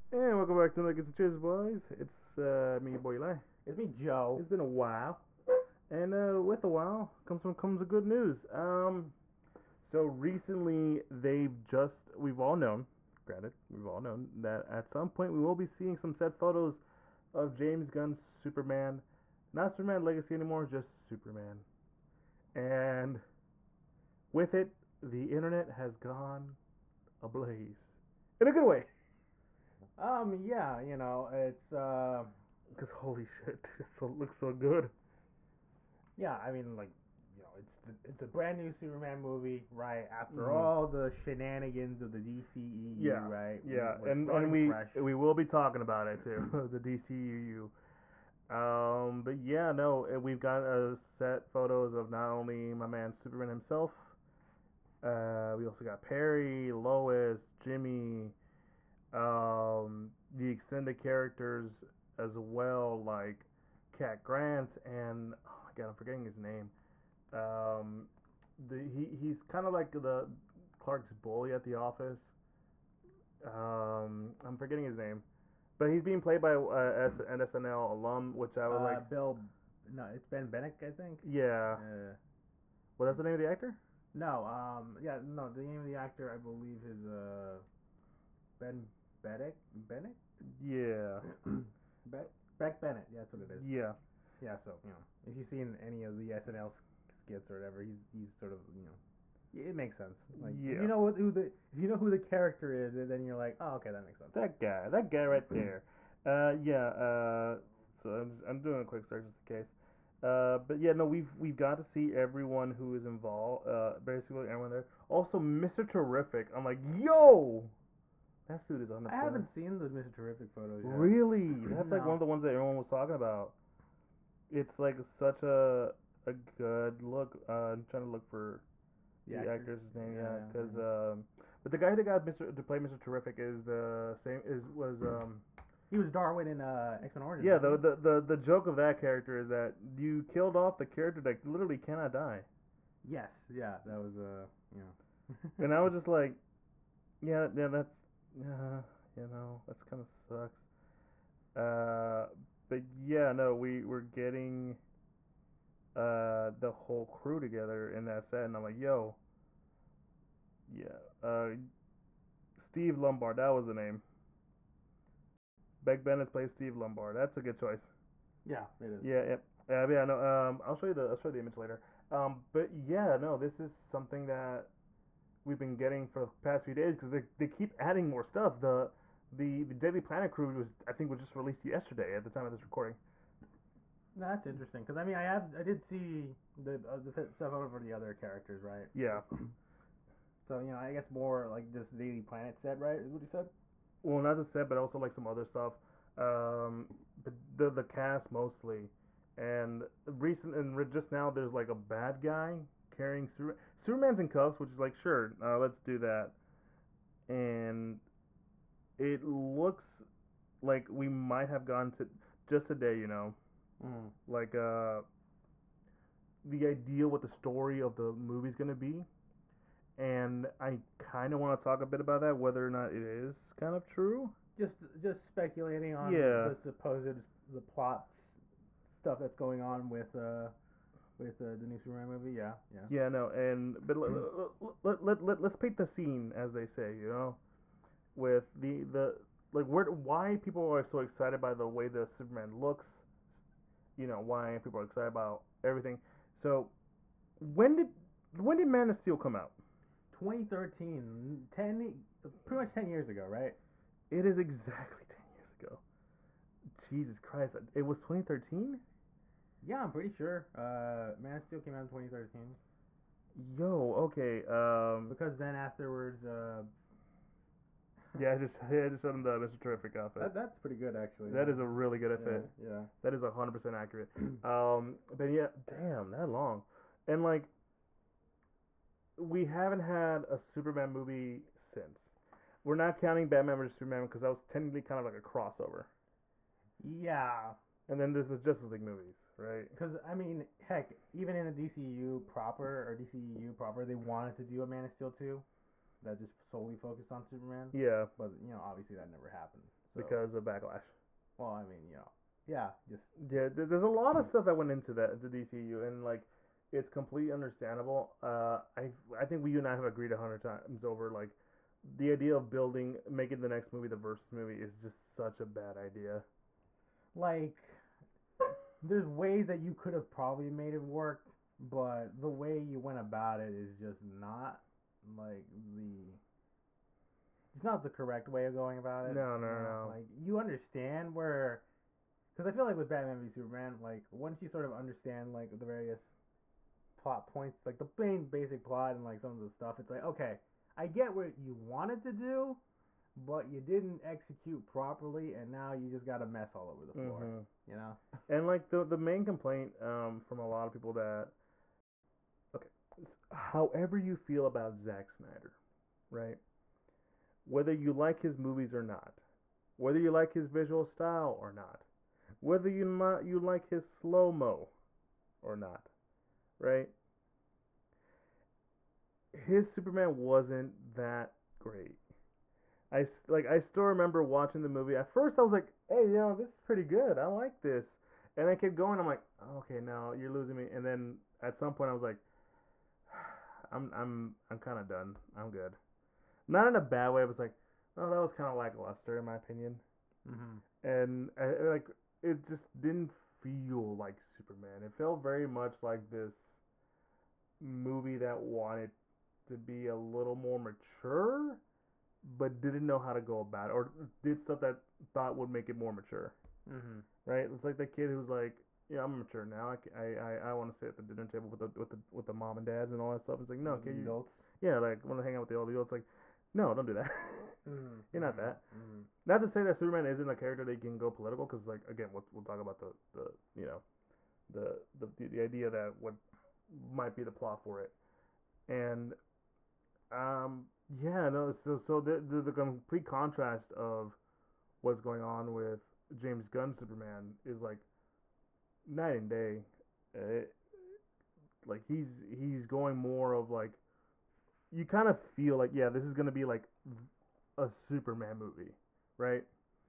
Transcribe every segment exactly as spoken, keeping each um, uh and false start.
And welcome back to Nuggets and Cheers, boys. It's uh, me, your boy Eli. It's me, Joe. It's been a while, and uh, with a while comes some comes the good news. Um, so recently they've just we've all known, granted, we've all known that at some point we will be seeing some set photos of James Gunn's Superman, not Superman Legacy anymore, just Superman. And with it, the internet has gone ablaze in a good way. Um, yeah, you know, it's uh, Cause holy shit, it so, looks so good. yeah, I mean, like, you know, it's the, it's a brand new Superman movie, right? After Hmm. all the shenanigans of the D C E U, Yeah, right? We yeah, we're and and starting we fresh. we will be talking about it too, the D C U. Um, but yeah, no, uh, we've got uh, set photos of not only my man Superman himself. Uh, we also got Perry, Lois, Jimmy, um, the extended characters as well, like Cat Grant and oh my god, I'm forgetting his name. Um, the he he's kind of like the Clark's bully at the office. Um, I'm forgetting his name, but he's being played by uh, an S N L alum, which I was Uh, like, Bill, no, it's Ben Bennett, I think. yeah. Uh, What is the name of the actor? no, um, yeah, no, the name of the actor, I believe, is uh Ben Bennett, Bennett, Yeah, Beck, Beck Bennett. Yeah, that's what it is. yeah, Yeah, so you know, if you've seen any of the S N L skits or whatever, he's he's sort of you know, it makes sense. Like if yeah. you know what, who the if you know who the character is, then you're like, oh, okay, that makes sense. That guy, that guy right there. Uh, yeah. Uh, so I'm I'm doing a quick search just in case. Uh, but yeah, no, we've we've got to see everyone who is involved. Uh, basically everyone there. Also, Mister Terrific. I'm like, yo, that suit is I one hundred percent. haven't seen the Mister Terrific photos Really, yet. that's like one No. of the ones that everyone was talking about. It's like such a a good look. Uh, I'm trying to look for The the actors. actor's name, Yeah, yeah, yeah, because yeah. um, but the guy that got Mister to play Mister Terrific is the same is was um He was Darwin in uh, X Men Origins, yeah wasn't the, he? the the the joke of that character is that you killed off the character that literally cannot die, Yes. Yeah, that was uh, you know. and I was just like, yeah, yeah, that's yeah, you know, that's kind of sucks. Uh, but yeah, no, we we're getting uh the whole crew together in that set, and I'm like, yo, yeah, uh, Steve Lombard, that was the name. Beck Bennett plays Steve Lombard. That's a good choice. Yeah, it is. Yeah, yep. Uh, yeah, no. Um, I'll show you the I'll show you the image later. Um, but yeah, no, this is something that we've been getting for the past few days because they they keep adding more stuff. The the the Daily Planet crew was I think was just released yesterday at the time of this recording. No, that's interesting because I mean I have I did see the uh, the stuff over the other characters, right? Yeah. So you know I guess more like this Daily Planet set, right? Is what you said? Well, not the set, but also like some other stuff. Um, but the the cast mostly, and recent and just now there's like a bad guy carrying Super, Superman's in cuffs, which is like sure, uh, let's do that. And it looks like we might have gone to just today, you know, Mm. like uh the idea what the story of the movie's gonna be, and I kind of want to talk a bit about that, whether or not it is kind of true. Just just speculating on Yeah, the supposed the plot stuff that's going on with uh with uh, the new Superman movie. Yeah, yeah. yeah, no, and but let, let, let, let, let's paint the scene, as they say, you know, with the the like where why people are so excited by the way the Superman looks, you know, why people are excited about everything. So when did when did Man of Steel come out? twenty thirteen, ten, pretty much ten years ago, right? It is exactly ten years ago. Jesus Christ, it was twenty thirteen. Yeah, I'm pretty sure. Uh, Man of Steel came out in twenty thirteen Yo, okay. Um, because then afterwards, uh, yeah, I just yeah, I just showed him the Mister Terrific outfit. that that's pretty good actually. That Yeah, is a really good yeah, outfit. yeah. That is a hundred percent accurate. Um, but yeah, damn, that long. And like, we haven't had a Superman movie since. We're not counting Batman versus Superman because that was technically kind of like a crossover. Yeah, And then there's the Justice League movies, right? because I mean, heck, even in the D C U proper or D C E U proper, they wanted to do a Man of Steel two that just solely focused on Superman, Yeah, but you know, obviously that never happened. So, because of backlash. well, I mean, you know, yeah, just Yeah, there- there's a lot of stuff that went into that the D C U, and like it's completely understandable. Uh, I I think we you and I have agreed a hundred times over like the idea of building making the next movie the versus movie is just such a bad idea. like there's ways that you could have probably made it work, but the way you went about it is just not like the it's not the correct way of going about it. No, no, you know? no. Like you understand where, because I feel like with Batman v Superman, like once you sort of understand like the various plot points, like the main basic plot and like some of the stuff, it's like okay, I get what you wanted to do, but you didn't execute properly, and now you just got a mess all over the floor. hmm You know. And like the the main complaint um, from a lot of people that okay, however you feel about Zack Snyder, right? Whether you like his movies or not, whether you like his visual style or not, whether you not you like his slow mo or not, right? His Superman wasn't that great. I like I still remember watching the movie. At first, I was like, "Hey, you know, this is pretty good. I like this." And I kept going. I'm like, oh, "Okay, now you're losing me." And then at some point, I was like, "I'm I'm I'm kind of done. I'm good." Not in a bad way. I was like, "Oh, that was kind of lackluster in my opinion." Mm-hmm. And I, like it just didn't feel like Superman. It felt very much like this movie that wanted to be a little more mature, but didn't know how to go about it, or did stuff that thought would make it more mature. Mm-hmm. Right? It's like the kid who's like, "Yeah, I'm mature now. I I I, I want to sit at the dinner table with the with the with the mom and dads and all that stuff." It's like, no, kid, you, Adults. yeah, like want to hang out with the old adults. Like, no, don't do that. Mm-hmm. You're not that. Mm-hmm. Not to say that Superman isn't a character that can go political, because like again, we'll we'll talk about the the you know the the the idea that what might be the plot for it, and um yeah, no, so so the the, the complete contrast of what's going on with James Gunn Superman is like night and day. Uh, like he's he's going more of like you kind of feel like yeah, this is gonna be like a Superman movie, right?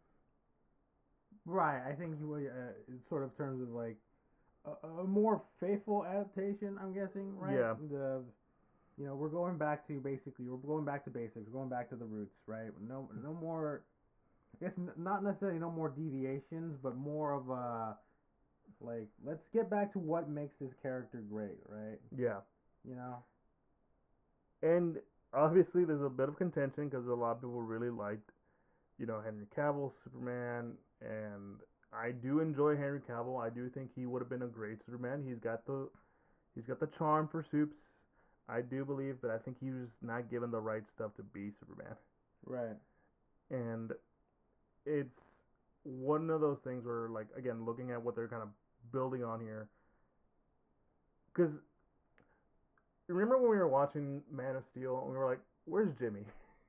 Right. I think you would uh, in sort of terms of like a, a more faithful adaptation. I'm guessing, right? Yeah. The you know we're going back to basically we're going back to basics. We're going back to the roots, right? No no more. I guess n- not necessarily no more deviations, but more of a like let's get back to what makes this character great, right? Yeah. You know. And obviously there's a bit of contention because a lot of people really liked, you know, Henry Cavill Superman, and I do enjoy Henry Cavill. I do think he would have been a great Superman. He's got the he's got the charm for Supes. I do believe, but I think he was not given the right stuff to be Superman. Right. And it's one of those things where, like, again, looking at what they're kind of building on here, because remember when we were watching Man of Steel and we were like, "Where's Jimmy?"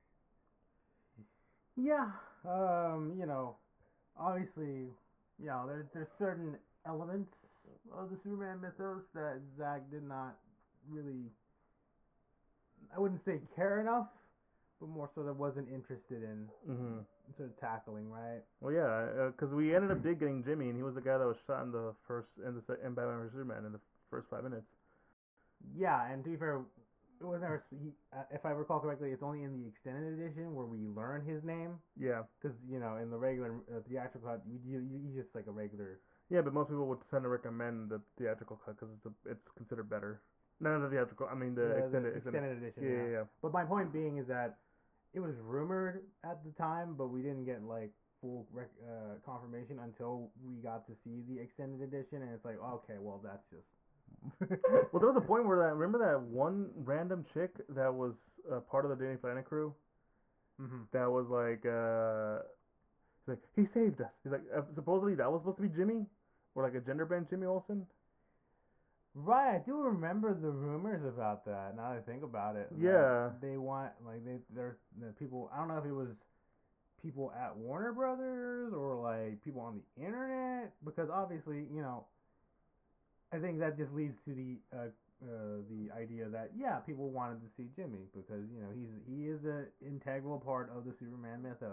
Yeah. Um. You know. Obviously, you know, there's there's certain elements of the Superman mythos that Zack did not really, I wouldn't say care enough, but more so that wasn't interested in Mm-hmm. sort of tackling, right? Well, yeah, because uh, we ended up did getting Jimmy, and he was the guy that was shot in the first in the in Batman vs Superman in the first five minutes. Yeah, and to be fair, it was never. He, uh, if I recall correctly, it's only in the extended edition where we learn his name. Yeah. Because you know, in the regular uh, theatrical cut, you, you you just like a regular. Yeah, but most people would tend to recommend the theatrical cut because it's a, it's considered better. No, no, the theatrical. I mean the, The, extended. the extended. extended edition. Yeah, Yeah. yeah, yeah. But my point being is that it was rumored at the time, but we didn't get like full rec- uh, confirmation until we got to see the extended edition, and it's like, okay, well, that's just. Well, there was a point where that remember that one random chick that was uh, part of the Danny Planet crew Mm-hmm. that was like, uh, he's like he saved us. He's like uh, supposedly that was supposed to be Jimmy, or like a gender bend Jimmy Olsen. Right, I do remember the rumors about that. Now that I think about it, Yeah. they want like they there's the people. I don't know if it was people at Warner Brothers or like people on the internet, because obviously you know I think that just leads to the uh, uh, the idea that yeah, people wanted to see Jimmy because you know he's he is an integral part of the Superman mythos,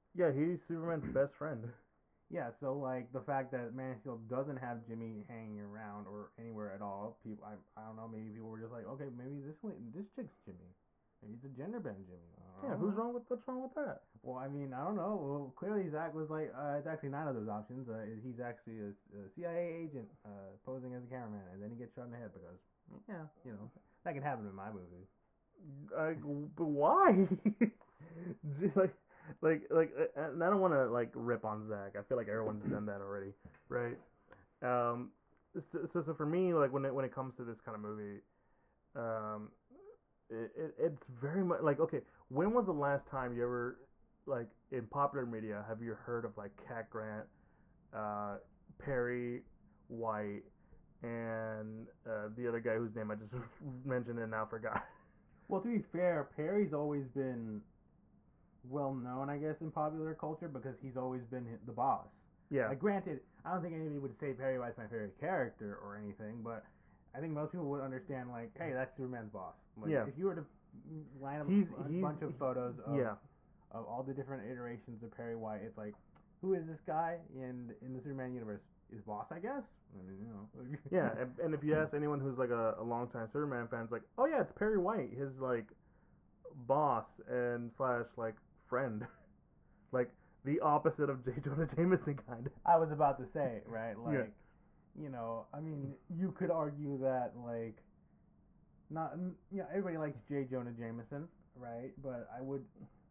Yeah, he's Superman's best friend. Yeah, so like the fact that Man of Steel doesn't have Jimmy hanging around or anywhere at all, people, I, I don't know, maybe people were just like, okay, maybe this one, this chick's Jimmy, maybe it's a gender bend Jimmy. I Yeah, don't who's know. wrong with what's wrong with that? Well, I mean, I don't know. Well, clearly Zach was like, uh, it's actually none of those options. Uh, he's actually a, a C I A agent uh, posing as a cameraman, and then he gets shot in the head because, yeah, you know, that can happen in my movies. Like, but why? Just like, like, like, uh, and I don't want to like rip on Zach. I feel like everyone's done that already, right? Um, so, so, so for me, like when it when it comes to this kind of movie, um, it, it it's very much like okay. When was the last time you ever like in popular media have you heard of like Cat Grant, uh, Perry White, and uh, the other guy whose name I just mentioned and now forgot. Well, to be fair, Perry's always been well known, I guess, in popular culture because he's always been the boss. Yeah, Like, granted, I don't think anybody would say Perry White's my favorite character or anything, but I think most people would understand, like, hey, that's Superman's boss. Like, yeah. if you were to line up He's a he's bunch of photos he, of yeah. of all the different iterations of Perry White, it's like, who is this guy in in the Superman universe? Is boss, I guess. I mean, you know. Yeah, and, and if you ask anyone who's like a, a longtime Superman fan, it's like, oh yeah, it's Perry White, his like boss and slash like friend, like the opposite of J. Jonah Jameson kind of. I was about to say, right? Yeah. Like, you know, I mean, you could argue that like not you know everybody likes J. Jonah Jameson, right? But I would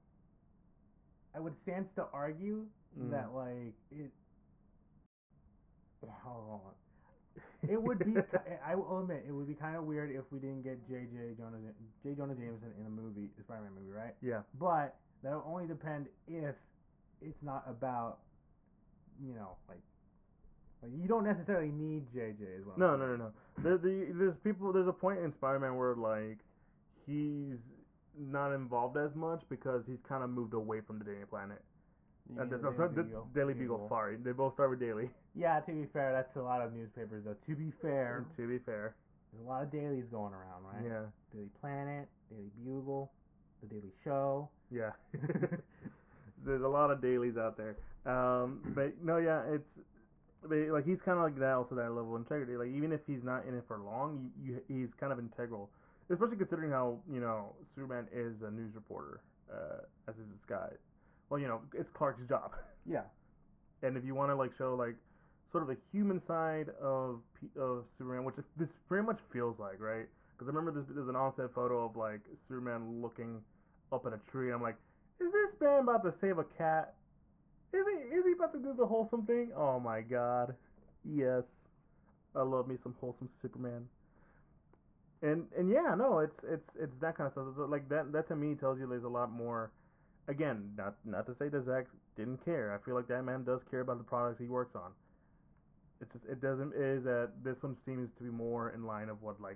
I would stance to argue Mm. that like it. Hold on. It would be. I will admit it would be kind of weird if we didn't get J. J. Jonah J. Jonah Jameson in a movie, a Spider-Man movie, right? Yeah. But that will only depend if it's not about you know like like you don't necessarily need J J is what I'm No, no, no, saying. no. The, the, there's people. There's a point in Spider-Man where like he's not involved as much because he's kind of moved away from the Daily Planet. You Uh, mean the, the no, Daily sorry, the Bugle? Daily Bugle. Bugle. Sorry, they both start with Daily. Yeah, to be fair, that's a lot of newspapers though. To be fair, To be fair. there's a lot of dailies going around, right? Yeah. Daily Planet, Daily Bugle, The Daily Show. Yeah. There's a lot of dailies out there. Um, but no, yeah, it's but like he's kind of like that, also that level of integrity. Like even if he's not in it for long, you, you he's kind of integral, especially considering how you know Superman is a news reporter, uh, as is this guy. Well, you know, it's Clark's job, Yeah. and if you want to like show like sort of the human side of of Superman, which this pretty much feels like, right? Because I remember there's, there's an on-set photo of like Superman looking up at a tree, and I'm like, is this man about to save a cat? Is he is he about to do the wholesome thing? Oh my god. Yes. I love me some wholesome Superman. And and yeah, no, it's it's it's that kind of stuff. So, like that that to me tells you there's a lot more. Again, not not to say that Zach didn't care. I feel like that man does care about the products he works on. It's just it doesn't is that this one seems to be more in line of what like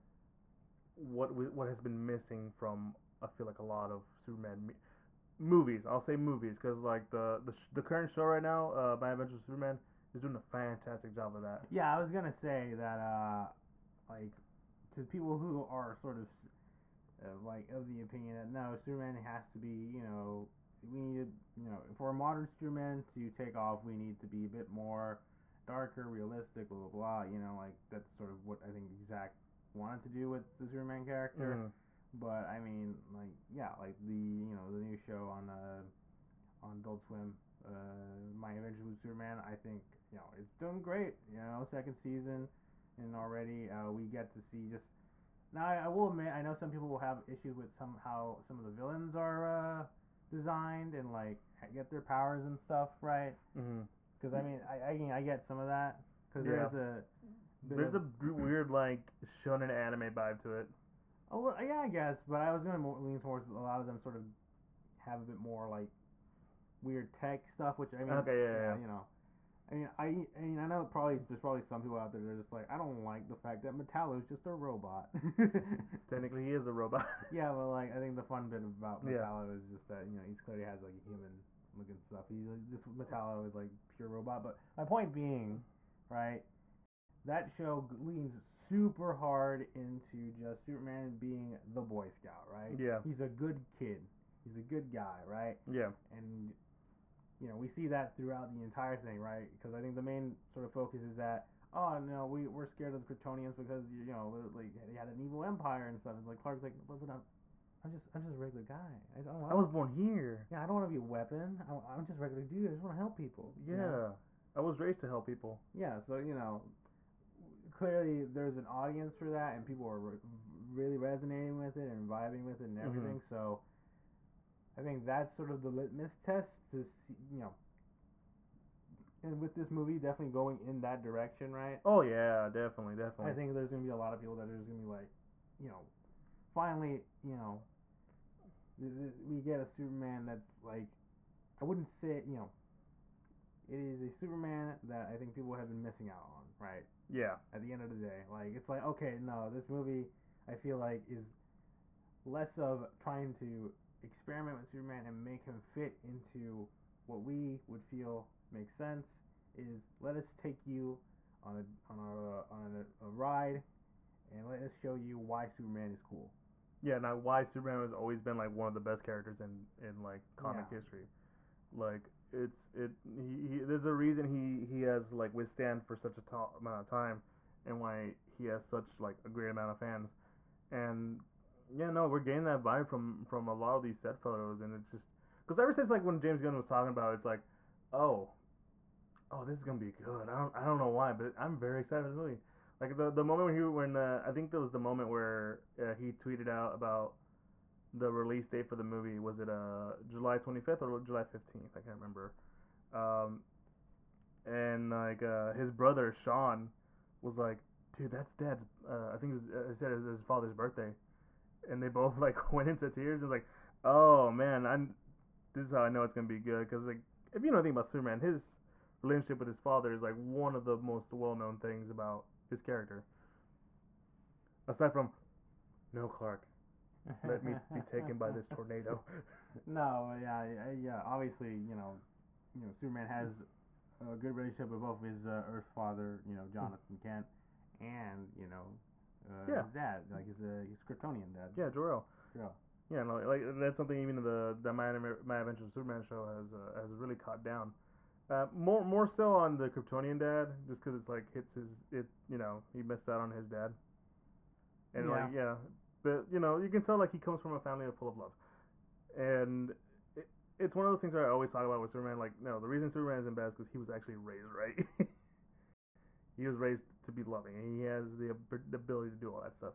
what what has been missing from I feel like a lot of Superman me- movies. I'll say movies because like the the sh- the current show right now, uh, My Adventures of Superman, is doing a fantastic job of that. Yeah, I was gonna say that uh like to people who are sort of uh, like of the opinion that no, Superman has to be, you know, we need, you know, for a modern Superman to take off, we need to be a bit more darker, realistic, blah blah blah. You know, like that's sort of what I think Zach wanted to do with the Superman character. Mm. But I mean, like yeah, like the you know the new show on uh on Adult Swim, uh, My Adventures with Superman. I think you know it's doing great. You know, second season, and already uh, we get to see just now, I, I will admit, I know some people will have issues with somehow some of the villains are uh, designed and like get their powers and stuff right. Mm-hmm. Because I mean, I, I I get some of that because there Yeah. is a bit There's of a b- weird like shonen anime vibe to it. oh well, yeah, I guess, but I was gonna lean towards a lot of them sort of have a bit more like weird tech stuff, which I mean, Okay, yeah, yeah, yeah, yeah. you know. I mean, I, I mean, I know probably there's probably some people out there that are just like, I don't like the fact that Metallo is just a robot. Technically, he is a robot. Yeah, well, like I think the fun bit about Yeah. Metallo is just that you know he clearly has like a human looking stuff. He's like, this Metallo is like pure robot. But my point being, right, that show leans super hard into just Superman being the Boy Scout, right? Yeah. He's a good kid. He's a good guy, right? Yeah. And you know, we see that throughout the entire thing, right? Because I think the main sort of focus is that, oh no, we we're scared of the Kryptonians because you know, like they had an evil empire and stuff. It's like Clark's like, but, but I'm, I'm just I'm just a regular guy. I don't I want. was born here. Yeah, I don't want to be a weapon. I, I'm just a regular dude. I just want to help people. You know? Yeah, I was raised to help people. Yeah. So you know, clearly there's an audience for that, and people are re- really resonating with it and vibing with it and Mhm. everything. So I think that's sort of the litmus test to see, you know, and with this movie definitely going in that direction, right? Oh yeah, definitely, definitely. I think there's gonna be a lot of people that are just gonna be like, you know, finally, you know, th- th- we get a Superman that's like, I wouldn't say, you know, it is a Superman that I think people have been missing out on, right? Yeah. At the end of the day, like it's like, okay, no, this movie I feel like is less of trying to experiment with Superman and make him fit into what we would feel makes sense. Is let us take you on a on a on a, a ride and let us show you why Superman is cool. Yeah. Now, why Superman has always been like one of the best characters in in like comic Yeah. history. Like it's it he, he there's a reason he he has like withstand for such a tall amount of time, and why he has such like a great amount of fans. And yeah, no, we're getting that vibe from from a lot of these set photos, and it's just because ever since like when James Gunn was talking about it, it's like, oh, oh, this is gonna be good. I don't I don't know why, but I'm very excited for the movie. Like the the moment when he when uh, I think there was the moment where uh, he tweeted out about the release date for the movie. Was it uh July twenty-fifth or July fifteenth? I can't remember. Um, and like uh, his brother Sean was like, dude, that's Dad's. Uh, I think it was, uh, he said it was his father's birthday, and they both like went into tears. And was like, oh man, I this is how I know it's gonna be good. Because like, if you know anything about Superman, his relationship with his father is like one of the most well-known things about his character. Aside from, no, Clark, let me be taken by this tornado. No, yeah, yeah, yeah. Obviously, you know, you know, Superman has a good relationship with both his uh, Earth father, you know, Jonathan Kent, and you know, uh, Yeah. his dad, like his uh, his Kryptonian dad. Yeah, Jor-El. Jor-El. Yeah, no, like that's something even the the My, My Adventures of Superman show has uh, has really caught down. Uh, more more so on the Kryptonian dad, just because it's like hits his it you know he missed out on his dad, and like Yeah. yeah, but you know you can tell like he comes from a family full of love, and it, it's one of those things that I always talk about with Superman. Like no, the reason Superman isn't bad is because he was actually raised right. He was raised to be loving, and he has the, the ability to do all that stuff.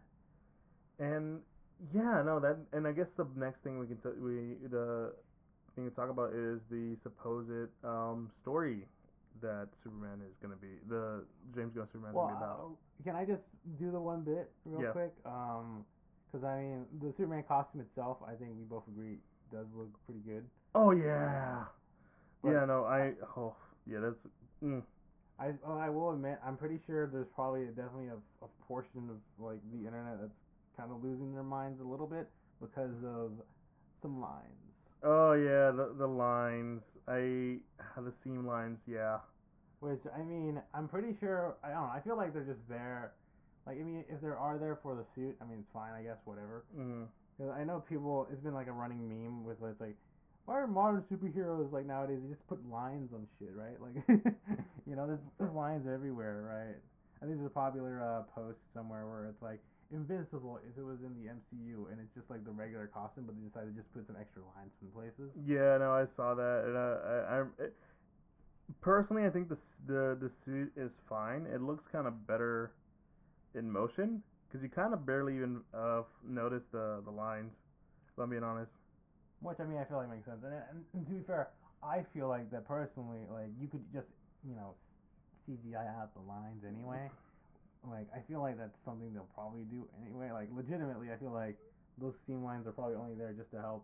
And yeah, no, that and I guess the next thing we can t- we the thing to talk about is the supposed um, story that Superman is going to be the James Gunn Superman is Well, going to be about. uh, can I just do the one bit real Yeah. quick? Um, because I mean, the Superman costume itself, I think we both agree does look pretty good. Oh yeah. But Yeah. No. I. Oh. Yeah. That's. Mm. I oh, I will admit, I'm pretty sure there's probably definitely a, a portion of like the internet that's kind of losing their minds a little bit because of some lines. Oh yeah. The the lines. I the seam lines. Yeah. Which I mean, I'm pretty sure. I don't know. I feel like they're just there. Like I mean, if they are there for the suit, I mean, it's fine. I guess whatever. Mm. Because I know people. It's been like a running meme with it's like, why are modern superheroes like nowadays? They just put lines on shit, right? Like, you know, there's, there's lines everywhere, right? I think there's a popular uh, post somewhere where it's like Invincible if it was in the M C U and it's just like the regular costume, but they decided to just put some extra lines in places. Yeah. No. I saw that, and uh, I. I it, personally, I think the the the suit is fine. It looks kind of better in motion because you kind of barely even uh, notice the the lines. If I'm being honest. Which I mean, I feel like makes sense. And, and, and to be fair, I feel like that personally, like you could just you know C G I out the lines anyway. Like I feel like that's something they'll probably do anyway. Like legitimately, I feel like those seam lines are probably only there just to help,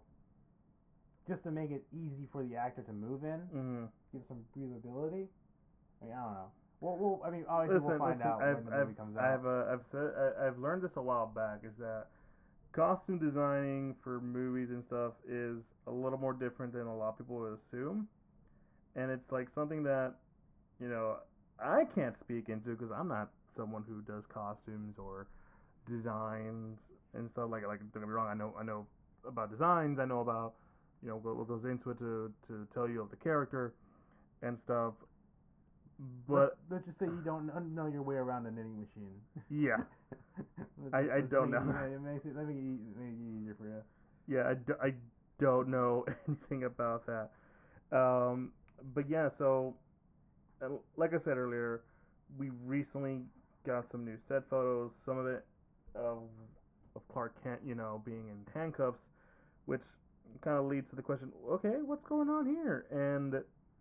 just to make it easy for the actor to move in, Mm-hmm. give some breathability. I mean, I don't know. Well, we'll I mean, obviously Listen, we'll find listen. out I've when the I've movie comes I've out. uh, I've said I, I've learned this a while back is that costume designing for movies and stuff is a little more different than a lot of people would assume, and it's like something that you know I can't speak into because I'm not someone who does costumes or designs and stuff like like don't get me wrong I know I know about designs I know about you know, what goes into it to to tell you of the character and stuff. But let's, let's just say you don't know your way around a knitting machine. yeah, let's, I, I let's don't make, know. Yeah, it makes it let me make it easier for you. Yeah, I, d- I don't know anything about that. Um, but yeah, so uh, like I said earlier, we recently got some new set photos. Some of it of of Clark Kent, you know, being in handcuffs, which kind of leads to the question: okay, what's going on here? And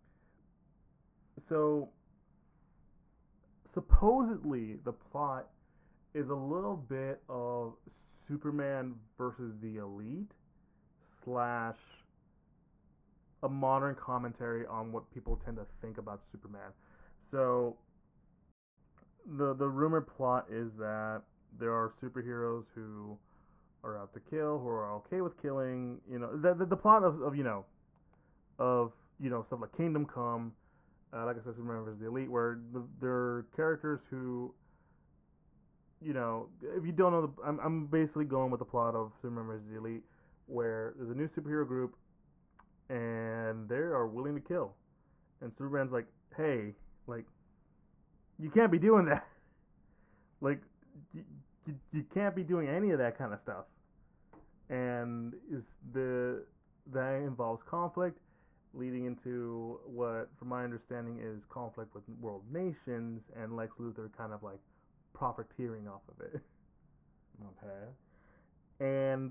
so supposedly the plot is a little bit of Superman versus the Elite slash a modern commentary on what people tend to think about Superman. So the the rumor plot is that there are superheroes who are out to kill, who are okay with killing. You know, the the, the plot of, of you know of you know stuff like Kingdom Come, uh, like I said, Superman versus the Elite, where the, there are characters who, you know, if you don't know, the, I'm I'm basically going with the plot of Superman versus the Elite, where there's a new superhero group and they are willing to kill, and Superman's like, hey, like, you can't be doing that. Like, you, you, you can't be doing any of that kind of stuff. And is the that involves conflict, leading into what, from my understanding, is conflict with world nations, and Lex Luthor kind of like profiteering off of it. Okay. And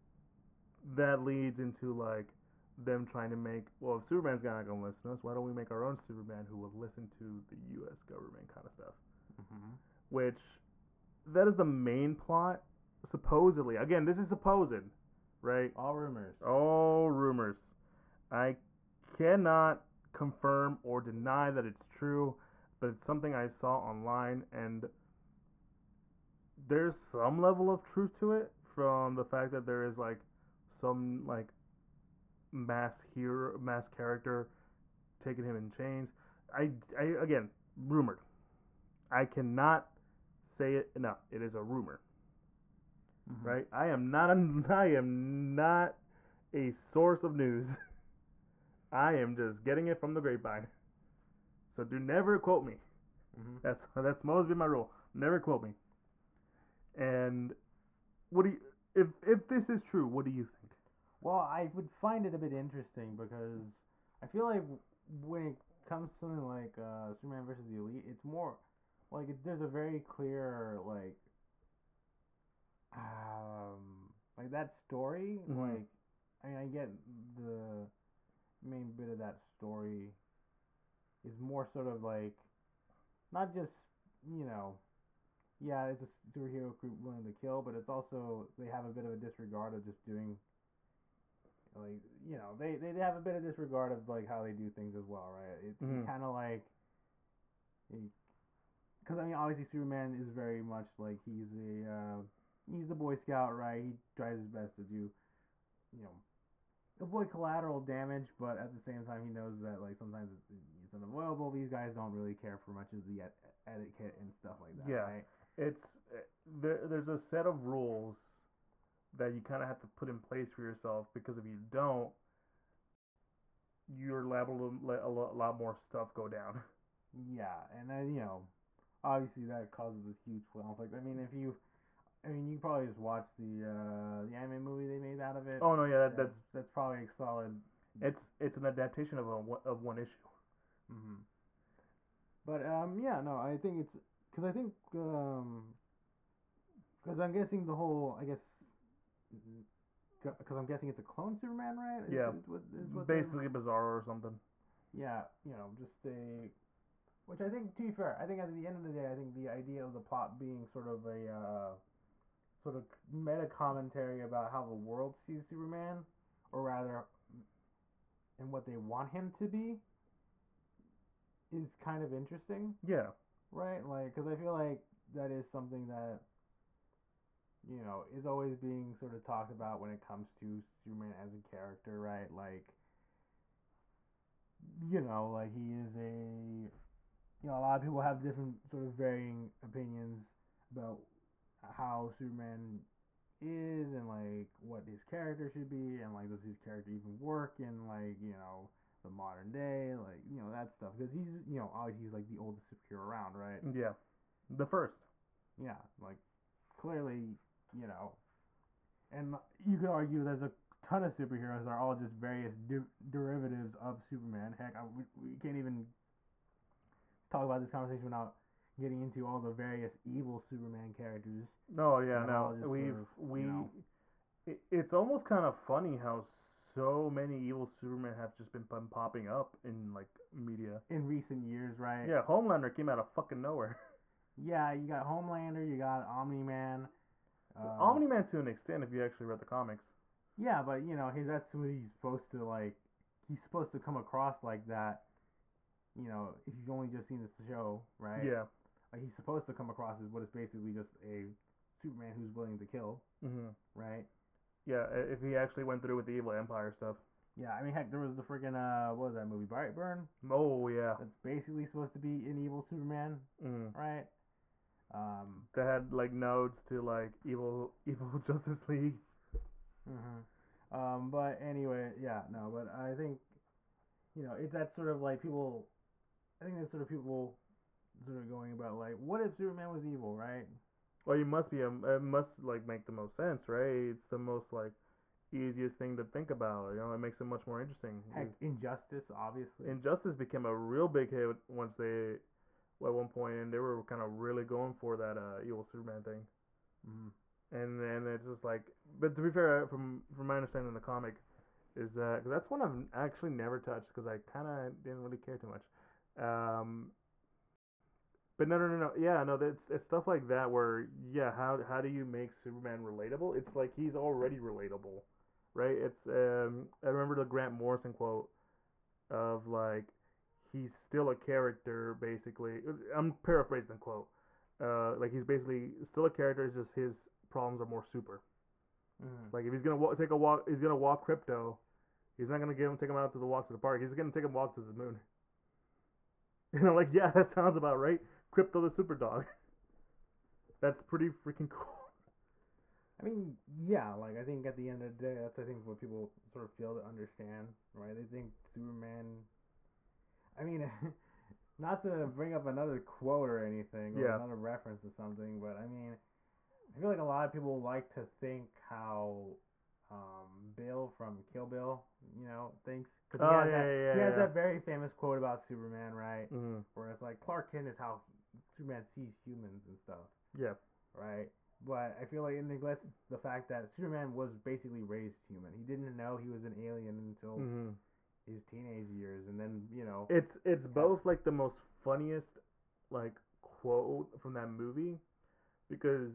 that leads into like them trying to make, well, if Superman's not gonna listen to us, why don't we make our own Superman who will listen to the U S government kind of stuff? Mm-hmm. Which that is the main plot, supposedly. Again, this is supposed, right? All rumors. All rumors. I cannot confirm or deny that it's true, but it's something I saw online, and there's some level of truth to it from the fact that there is like some like mass hero, mass character taking him in chains. I, I again, rumored. I cannot say it enough. It is a rumor, Mm-hmm. right? I am not a, I am not a source of news. I am just getting it from the grapevine. So do never quote me. Mm-hmm. That's that's always been my rule. Never quote me. And what do you, if if this is true, what do you think? Well, I would find it a bit interesting because I feel like when it comes to something like uh, Superman versus the Elite, it's more like it, there's a very clear like um like that story. Mm-hmm. Like I mean, I get the main bit of that story is more sort of like not just you know yeah it's a superhero group willing to kill, but it's also they have a bit of a disregard of just doing like you know they they have a bit of disregard of like how they do things as well, right? It's Mm-hmm. kind of like because I mean obviously Superman is very much like he's a uh, he's the Boy Scout, right? He tries his best to do you know avoid collateral damage, but at the same time he knows that like sometimes it's, it's unavoidable. These guys don't really care for much of the et- etiquette and stuff like that, Yeah, right? it's there, there's a set of rules that you kind of have to put in place for yourself, because if you don't, you're liable to let a lot, a lot more stuff go down. Yeah, and then you know obviously that causes a huge conflict. I mean if you I mean, you probably just watched the uh, the anime movie they made out of it. Oh no, yeah, that, That's that's that's probably a solid. it's it's an adaptation of a of one issue. Mm-hmm. But um, yeah, no, I think it's because I think um, because I'm guessing the whole I guess because I'm guessing it's a clone Superman, right? Is, Yeah, is what is what basically Bizarro or something. yeah, you know, just a which I think to be fair, I think at the end of the day, I think the idea of the plot being sort of a uh, sort of meta commentary about how the world sees Superman, or rather and what they want him to be is kind of interesting, Yeah, right? Like, because I feel like that is something that you know is always being sort of talked about when it comes to Superman as a character, right? Like, you know, like he is a you know a lot of people have different sort of varying opinions about how Superman is and like what his character should be and like does his character even work in like you know the modern day, like you know that stuff, because he's you know obviously he's like the oldest superhero around, right? Yeah, the first. Yeah, like clearly, you know, and you could argue there's a ton of superheroes that are all just various de- derivatives of Superman. Heck, I, we, we can't even talk about this conversation without getting into all the various evil Superman characters. No, yeah, that are all no, just we've sort of, we. you know, It, it's almost kind of funny how so many evil Supermen have just been p- popping up in like media. in recent years, right? Yeah, Homelander came out of fucking nowhere. Yeah, you got Homelander, you got Omni Man. Um, Omni Man to an extent, if you actually read the comics. yeah, but you know, he that's who he's supposed to like. He's supposed to come across like that. You know, if you've only just seen the show, right? Yeah. Like he's supposed to come across as what is basically just a Superman who's willing to kill, Mhm. right? Yeah, i- if he actually went through with the Evil Empire stuff. Yeah, I mean, heck, there was the freaking uh, what was that movie, Brightburn? Oh yeah. That's basically supposed to be an evil Superman, Mm. right? Um, That had like nodes to like evil, evil Justice League. mhm. Um, but anyway, yeah, no, but I think you know it's that sort of like people. I think that's sort of people sort of going about like, what if Superman was evil, right? Well, you must be. A, it must like make the most sense, right? It's the most like easiest thing to think about. You know, it makes it much more interesting. Heck, Injustice, obviously. Injustice became a real big hit once they, well, at one point, and they were kind of really going for that uh, evil Superman thing. Mm-hmm. And then it's just like, but to be fair, from from my understanding in the comic, is that cause that's one I've actually never touched because I kind of didn't really care too much. Um, but no, no, no, no. Yeah, no, it's it's stuff like that where yeah, how how do you make Superman relatable? It's like he's already relatable, right? It's um I remember the Grant Morrison quote of like he's still a character basically. I'm paraphrasing the quote. Uh, like he's basically still a character. It's just his problems are more super. Mm-hmm. Like if he's gonna walk, take a walk, he's gonna walk Crypto. He's not gonna give him take him out to the walk to the park. He's gonna take him walk to the moon. And I'm like, yeah, that sounds about right. Crypto the super dog. That's pretty freaking cool. I mean, yeah, like I think at the end of the day, that's I think what people sort of fail to understand, right? They think Superman. I mean, not to bring up another quote or anything or Yeah. another reference to something, but I mean, I feel like a lot of people like to think how um, Bill from Kill Bill, you know, thinks because he Oh has yeah, that yeah, he yeah. has yeah. that very famous quote about Superman, right? Mm-hmm. Where it's like Clark Kent is how Superman sees humans and stuff, Yeah. right? But I feel like it neglects the fact that Superman was basically raised human. He didn't know he was an alien until Mm-hmm. his teenage years, and then you know. It's it's both like the most funniest like quote from that movie because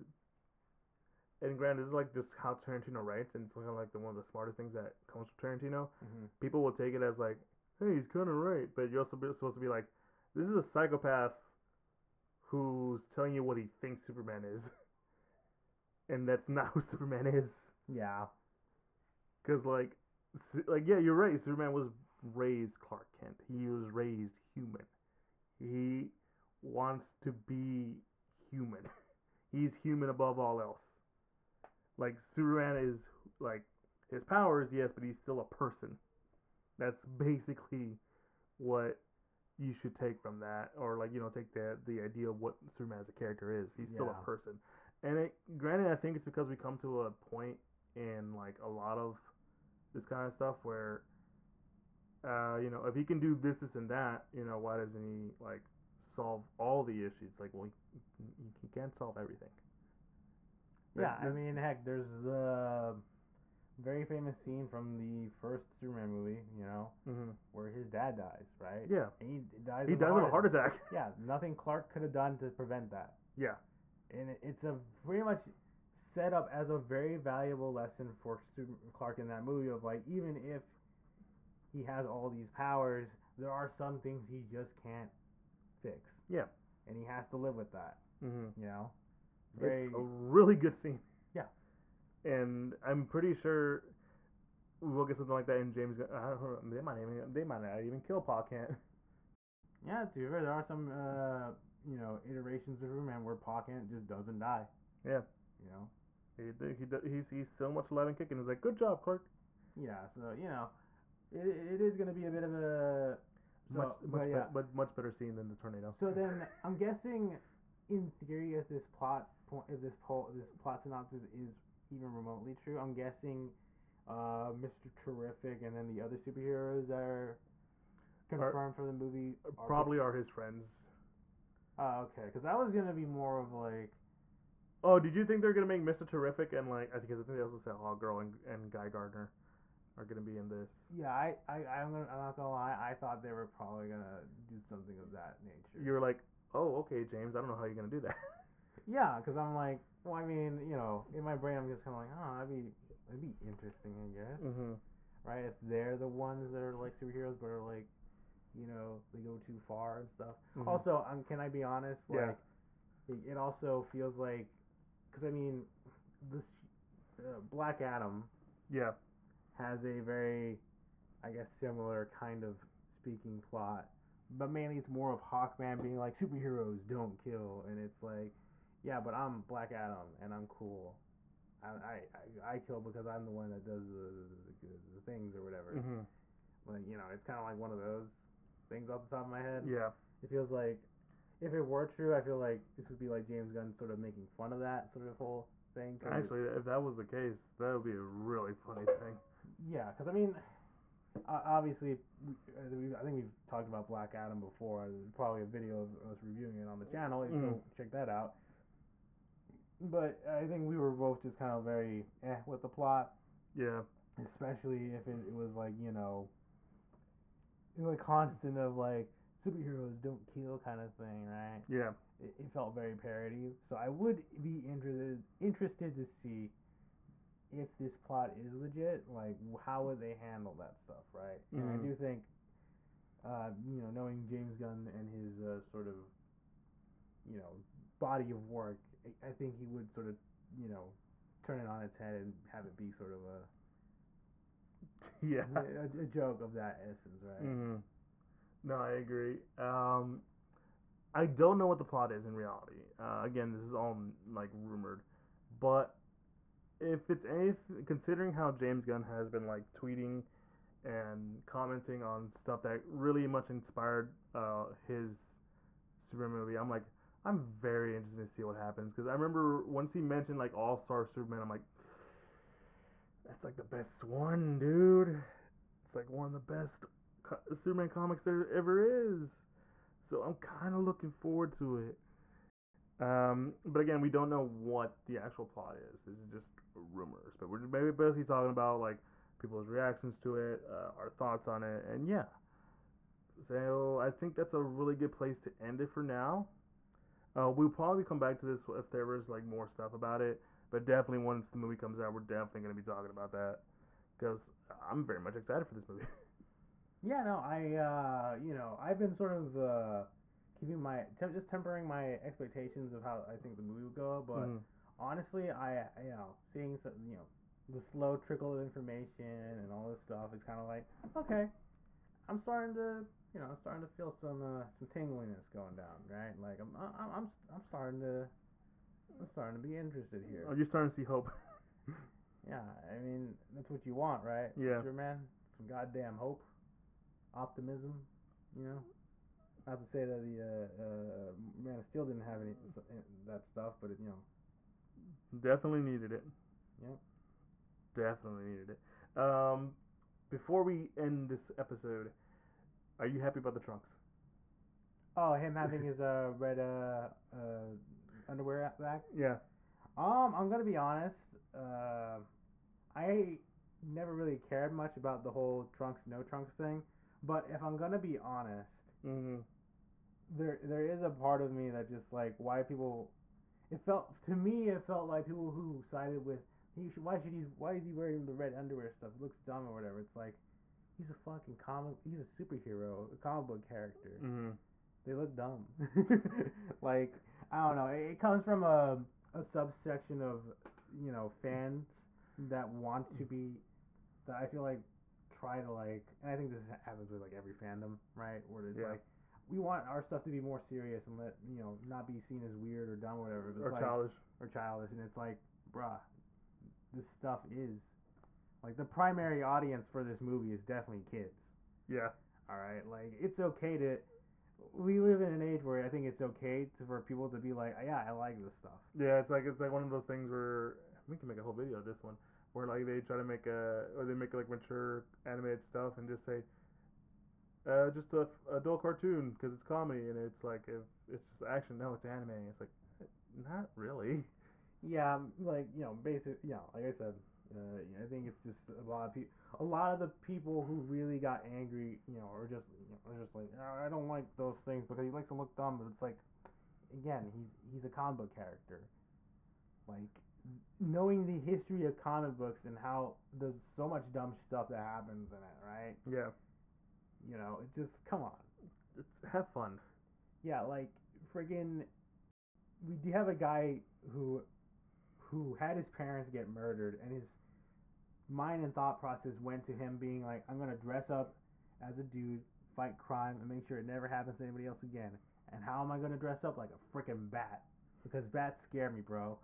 and granted this is like just how Tarantino writes and it's kind of like the one of the smartest things that comes from Tarantino. Mm-hmm. People will take it as like, hey, he's kind of right, but you're also supposed to be like, this is a psychopath who's telling you what he thinks Superman is, and that's not who Superman is. Yeah. Cause like, like yeah, you're right. Superman was raised Clark Kent. He was raised human. He wants to be human. He's human above all else. Like Superman is like his powers, yes, but he's still a person. That's basically what you should take from that, or like you know take the the idea of what Superman as a character is. He's still Yeah. a person. And it, granted, I think it's because we come to a point in like a lot of this kind of stuff where uh, you know, if he can do this, this, and that, you know, why doesn't he like solve all the issues? Like, well, he, he can't solve everything. Yeah, That- I mean, heck, there's the very famous scene from the first Superman movie, you know, mm-hmm. where his dad dies, right? Yeah, And he dies. he of dies a of a heart attack. Yeah, nothing Clark could have done to prevent that. Yeah, And it, it's a pretty much set up as a very valuable lesson for Super Clark in that movie of like, even if he has all these powers, there are some things he just can't fix. yeah, And he has to live with that, mm-hmm. you know? Very, It's a really good scene. Yeah. And I'm pretty sure we'll get something like that in James. Gunn. I don't know. They might even they might not even kill Pa Kent. yeah, to be fair, there are some, uh, you know, iterations of Superman where Pa Kent just doesn't die, Yeah. you know? He he he's he's so much alive and kicking. He's like, good job, Clark. Yeah, so you know, it it is gonna be a bit of a so, Much but much yeah. be- but much better scene than the tornado. So then I'm guessing, in theory, if this plot point, if this po- this plot synopsis is even remotely true, I'm guessing, uh, Mister Terrific and then the other superheroes that are Are, confirmed for the movie are probably are his friends. Oh, okay, because that was gonna be more of like, Oh, did you think they're gonna make Mister Terrific and like I think I think they also said Hawk Girl and, and Guy Gardner are gonna be in this. yeah, I I I'm, gonna, I'm not gonna lie, I thought they were probably gonna do something of that nature. You were like, oh, okay, James. I don't know how you're gonna do that. Yeah, because I'm like, well, I mean, you know, in my brain, I'm just kind of like, oh, that'd be that'd be interesting, I guess. mhm. Right? If they're the ones that are like superheroes, but are like, you know, they go too far and stuff. Mhm. Also, um, can I be honest? Yeah. Like, it, it also feels like, because I mean, this uh, Black Adam Yeah. has a very, I guess, similar kind of speaking plot, but mainly it's more of Hawkman being like, superheroes don't kill, and it's like, yeah, but I'm Black Adam and I'm cool. I I, I, I kill because I'm the one that does the the, the, the things or whatever. Mhm. Like, you know, it's kind of like one of those things off the top of my head. Yeah. It feels like, if it were true, I feel like this would be like James Gunn sort of making fun of that sort of whole thing. Actually, if that was the case, that would be a really funny thing. Yeah, because I mean, uh, obviously, we, I think we've talked about Black Adam before. There's probably a video of us reviewing it on the channel. Mm. So check that out. But I think we were both just kind of very eh with the plot. Yeah. Especially if it, it was like, you know, like constant of like superheroes don't kill kind of thing, right? Yeah. It, it felt very parody. So I would be interested interested to see if this plot is legit. Like, how would they handle that stuff, right? Mm-hmm. And I do think, uh, you know, knowing James Gunn and his uh, sort of, you know, body of work, I, I think he would sort of, you know, turn it on its head and have it be sort of a yeah a, a joke of that essence, right? Mm-hmm. No, I agree. Um, I don't know what the plot is in reality. Uh, again, this is all like rumored, but if it's anything, considering how James Gunn has been like tweeting and commenting on stuff that really much inspired uh, his Superman movie, I'm like, I'm very interested to see what happens because I remember once he mentioned like All Star Superman, I'm like, that's like the best one, dude. It's like one of the best co- Superman comics there ever is. So I'm kind of looking forward to it. Um, but again, we don't know what the actual plot is. This is just rumors. But we're maybe basically talking about like people's reactions to it, uh, our thoughts on it, and yeah. So I think that's a really good place to end it for now. Uh, we'll probably come back to this if there was like more stuff about it. But definitely once the movie comes out, we're definitely going to be talking about that because I'm very much excited for this movie. Yeah, no, I, uh, you know, I've been sort of uh, keeping my, tem- just tempering my expectations of how I think the movie would go, but mm. honestly, I, you know, seeing, some, you know, the slow trickle of information and all this stuff, it's kind of like, okay, I'm starting to, you know, I'm starting to feel some, uh, some tingliness going down, right? Like, I'm, I'm, I'm, I'm starting to, I'm starting to be interested here. Oh, you're starting to see hope. Yeah, I mean, that's what you want, right? Yeah. Superman, some goddamn hope. Optimism, you know. Not to say that the uh, uh, Man of Steel didn't have any that stuff, but it, you know, definitely needed it. Yep. Definitely needed it. Um, before we end this episode, are you happy about the trunks? Oh, him having his uh, red uh, uh, underwear back. Yeah. Um, I'm gonna be honest. Uh, I never really cared much about the whole trunks no trunks thing. But if I'm gonna be honest, mm-hmm. there there is a part of me that just like why people. It felt to me it felt like people who sided with he should, why should he why is he wearing the red underwear stuff? It looks dumb or whatever. It's like he's a fucking comic. He's a superhero, a comic book character. Mm-hmm. They look dumb. Like I don't know. It, it comes from a a subsection of you know fans that want to be that I feel like try to like, and I think this happens with like every fandom, right? Where it's yeah. like, we want our stuff to be more serious and let you know not be seen as weird or dumb or whatever. Or like, childish. Or childish, and it's like, bruh, this stuff is. Like the primary audience for this movie is definitely kids. Yeah. All right, like it's okay to. We live in an age where I think it's okay to, for people to be like, yeah, I like this stuff. Yeah, it's like it's like one of those things where we can make a whole video of this one, where like they try to make a or they make like mature animated stuff and just say, uh, just a f- adult cartoon because it's comedy and it's like if it's just action, no, it's anime. It's like not really. Yeah, um, like you know, basic. Yeah, like I said, uh, I think it's just a lot of people. A lot of the people who really got angry, you know, or just, you know, are just like, "Oh, I don't like those things because he likes to look dumb. But it's like, again, he's he's a comic book character. Like knowing the history of comic books and how there's so much dumb stuff that happens in it, right? Yeah, You know, it just come on. it's have fun. Yeah, like friggin' we do have a guy who who had his parents get murdered, and his mind and thought process went to him being like, I'm gonna dress up as a dude, fight crime, and make sure it never happens to anybody else again. And how am I gonna dress up like a freaking bat? Because bats scare me, bro.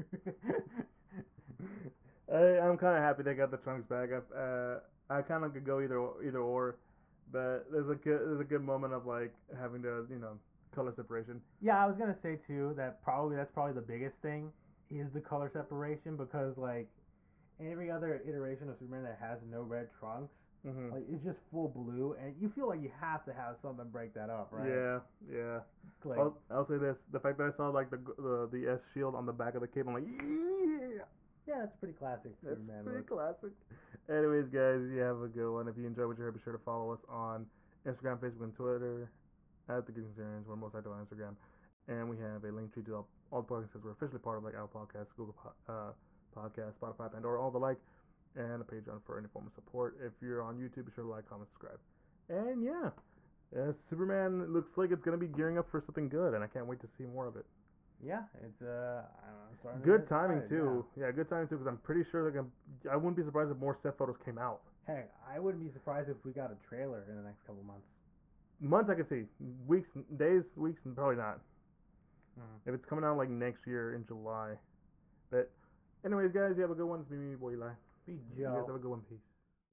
I I'm kind of happy they got the trunks back. I uh I kind of could go either either or, but there's a good there's a good moment of like having to you know color separation. Yeah, I was gonna say too that probably that's probably the biggest thing is the color separation because like every other iteration of Superman that has no red trunks, Mhm. like it's just full blue, and you feel like you have to have something break that up, right? Yeah, yeah. Like, I'll I'll say this: the fact that I saw like the the the S shield on the back of the cape, I'm like, yeah, yeah, it's pretty classic that's Superman pretty look. classic. Anyways, guys, you have a good one. If you enjoyed what you heard, be sure to follow us on Instagram, Facebook, and Twitter at the Geeks and Serians. We're most active on Instagram, and we have a link tree to all, all the podcasts. We're officially part of like Apple Podcasts, Google uh, Podcasts, Spotify, Pandora, all the like, and a Patreon for any form of support. If you're on YouTube, be sure to like, comment, subscribe. And yeah, uh, Superman looks like it's gonna be gearing up for something good, and I can't wait to see more of it. Yeah, it's uh, I don't know, I'm starting to Good get timing excited, too. Yeah. good timing too, because I'm pretty sure they're gonna. I wouldn't be surprised if more set photos came out. Yeah. Heck, I wouldn't be surprised if we got a trailer in the next couple months. Months I could see. Weeks, days, weeks, probably not. Mm. If it's coming out like next year in July. But anyways, guys, you have a good one. It's me, me boy Eli. Be You guys have Joe. a good one. Peace.